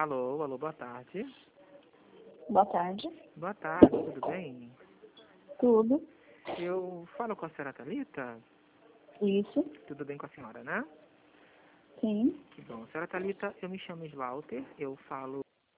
Alô, alô, boa tarde. Boa tarde. Boa tarde, tudo bem? Tudo. Eu falo com a senhora Thalita? Isso. Tudo bem com a senhora, né? Sim. Que bom. Senhora Thalita, eu me chamo Walter, eu falo...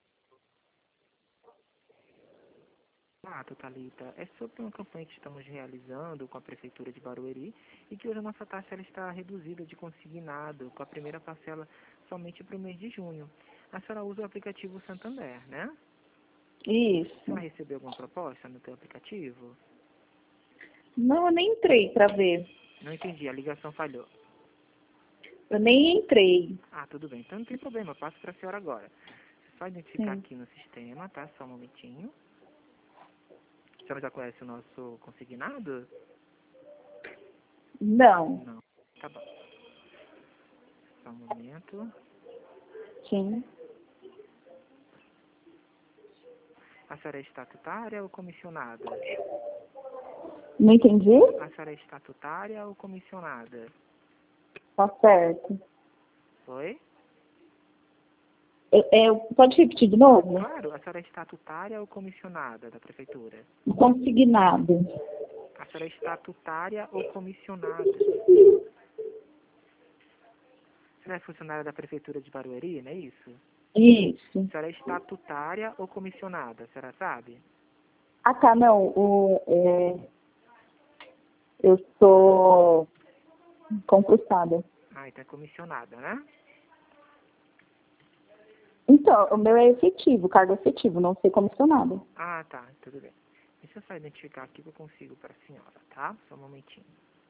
Thalita, é sobre uma campanha que estamos realizando com a Prefeitura de Barueri e que hoje a nossa taxa ela está reduzida de consignado, com a primeira parcela somente para o mês de junho. A senhora usa o aplicativo Santander, né? A Isso. senhora recebeu alguma proposta no teu aplicativo? Não, eu nem entrei para ver. Não entendi, a ligação falhou. Eu nem entrei. Tudo bem. Então não tem problema, eu passo para a senhora agora. Só identificar Sim. aqui no sistema, tá? Só um momentinho. A senhora já conhece o nosso consignado? Não. Não. Tá bom. Só um momento. Sim. A senhora é estatutária ou comissionada? Não entendi? A senhora é estatutária ou comissionada? Tá certo. Oi? Pode repetir de novo? Claro, a senhora é estatutária ou comissionada da prefeitura? Consignado. A senhora é estatutária ou comissionada? A senhora é funcionária da prefeitura de Barueri, não é isso? Isso. A senhora é estatutária ou comissionada, a senhora sabe? Ah, tá, não. Eu sou concursada. Então é comissionada, né? Então, o meu é efetivo, cargo efetivo, não sei comissionada. Tá, tudo bem. Deixa eu só identificar aqui que eu consigo para a senhora, tá? Só um momentinho.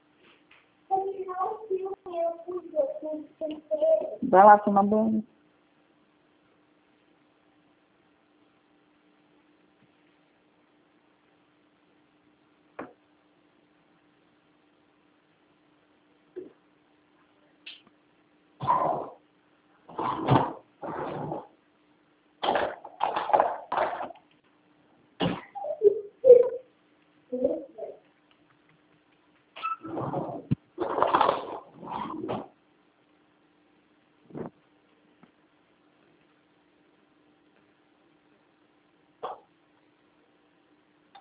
Vai lá tomar banho.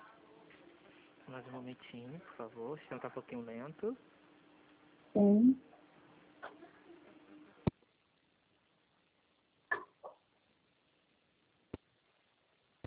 Mais um momentinho, por favor. O sistema tá um pouquinho lento. Sim.